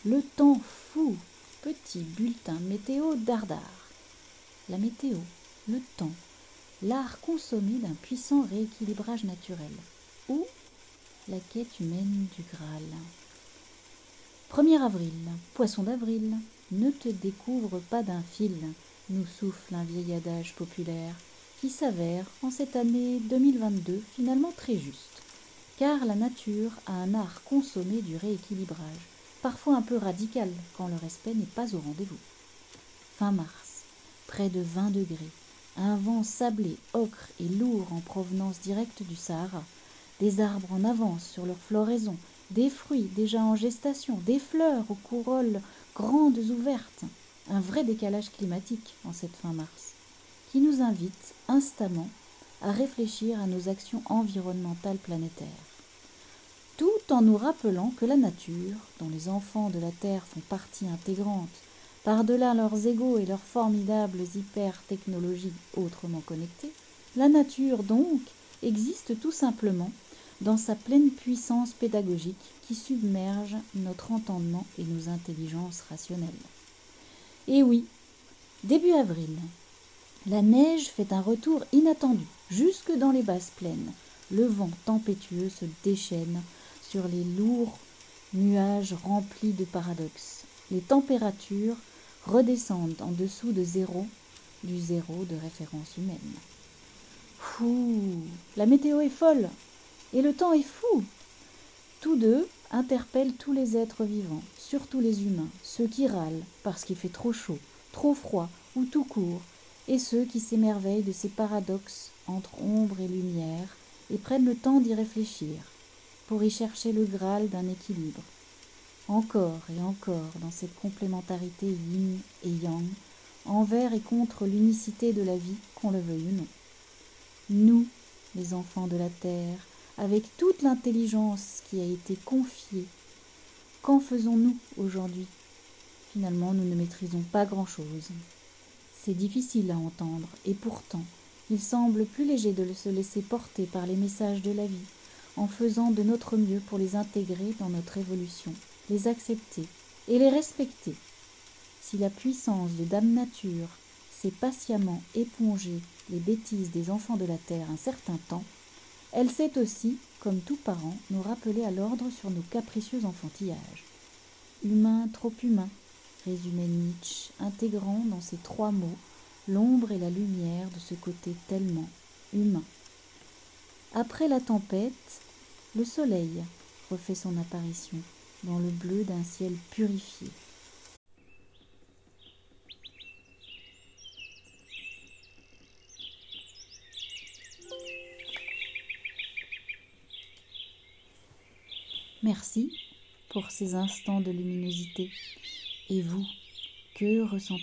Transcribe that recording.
Le temps fou, petit bulletin météo dardard. La météo, le temps, l'art consommé d'un puissant rééquilibrage naturel. Ou la quête humaine du Graal. 1er avril, poisson d'avril, ne te découvre pas d'un fil, nous souffle un vieil adage populaire qui s'avère, en cette année 2022, finalement très juste. Car la nature a un art consommé du rééquilibrage, parfois un peu radical quand le respect n'est pas au rendez-vous. Fin mars, près de 20 degrés, un vent sablé, ocre et lourd en provenance directe du Sahara, des arbres en avance sur leur floraison, des fruits déjà en gestation, des fleurs aux corolles grandes ouvertes, un vrai décalage climatique en cette fin mars, qui nous invite instamment à réfléchir à nos actions environnementales planétaires, tout en nous rappelant que la nature, dont les enfants de la Terre font partie intégrante, par-delà leurs égos et leurs formidables hyper-technologies autrement connectées, la nature donc existe tout simplement dans sa pleine puissance pédagogique qui submerge notre entendement et nos intelligences rationnelles. Et oui, début avril, la neige fait un retour inattendu, jusque dans les basses plaines. Le vent tempétueux se déchaîne sur les lourds nuages remplis de paradoxes. Les températures redescendent en dessous de zéro, du zéro de référence humaine. Fou, la météo est folle et le temps est fou. Tous deux interpellent tous les êtres vivants, surtout les humains, ceux qui râlent parce qu'il fait trop chaud, trop froid ou tout court, et ceux qui s'émerveillent de ces paradoxes entre ombre et lumière et prennent le temps d'y réfléchir, pour y chercher le Graal d'un équilibre. Encore et encore dans cette complémentarité yin et yang, envers et contre l'unicité de la vie, qu'on le veuille ou non. Nous, les enfants de la Terre, avec toute l'intelligence qui a été confiée, qu'en faisons-nous aujourd'hui ? Finalement, nous ne maîtrisons pas grand-chose. C'est difficile à entendre, et pourtant, il semble plus léger de se laisser porter par les messages de la vie, en faisant de notre mieux pour les intégrer dans notre évolution, les accepter et les respecter. Si la puissance de Dame Nature sait patiemment éponger les bêtises des enfants de la Terre un certain temps, elle sait aussi, comme tout parent, nous rappeler à l'ordre sur nos capricieux enfantillages. Humain trop humain, résumait Nietzsche, intégrant dans ces 3 mots l'ombre et la lumière de ce côté tellement humain. Après la tempête, le soleil refait son apparition dans le bleu d'un ciel purifié. Merci pour ces instants de luminosité. Et vous, que ressentez-vous ?